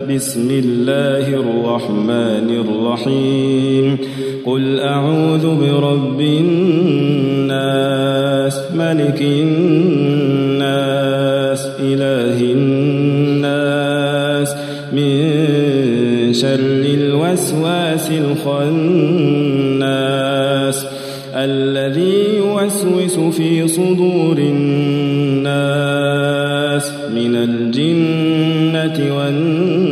بسم الله الرحمن الرحيم قل أعوذ برب الناس ملك الناس إله الناس من شر الوسواس الخناس الذي يوسوس في صدور الناس من الجنة والناس